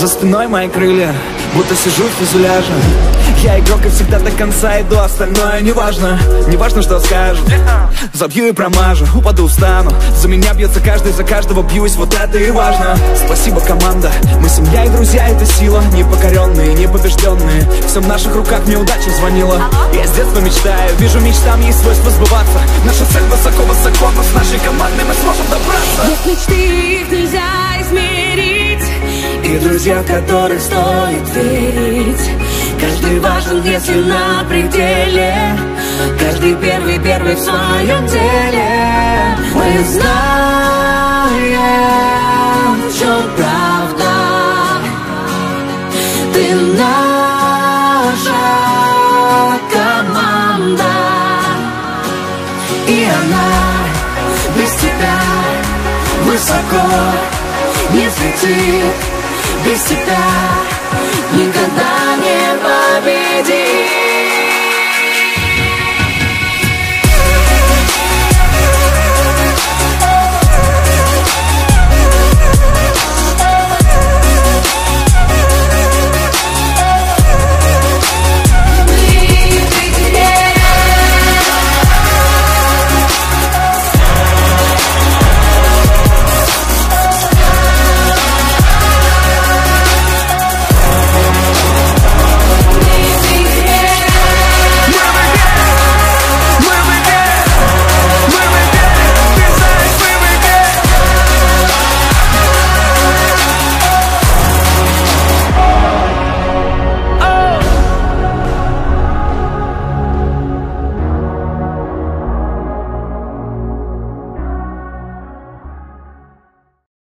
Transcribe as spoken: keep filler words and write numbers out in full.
За спиной мои крылья, будто сижу в фюзеляже. Я игрок и всегда до конца иду, остальное неважно. Неважно, что скажут. Забью и промажу, упаду, встану. За меня бьется каждый, за каждого бьюсь, вот это и важно. Спасибо, команда, мы семья и друзья, это сила. Непокоренные, непобежденные, все в наших руках, мне удача звонила. Я с детства мечтаю, вижу мечтам есть свойство сбываться. Наша цель высоко-высоко, но с нашей командой мы сможем добраться. Есть мечты, их нельзя измерить, и друзья, в которых стоит верить. Каждый важен, если на пределе, каждый первый, первый в своем деле. Мы знаем, в чем правда, ты наша команда, и она без тебя высоко не взлетит, без тебя никогда не победит.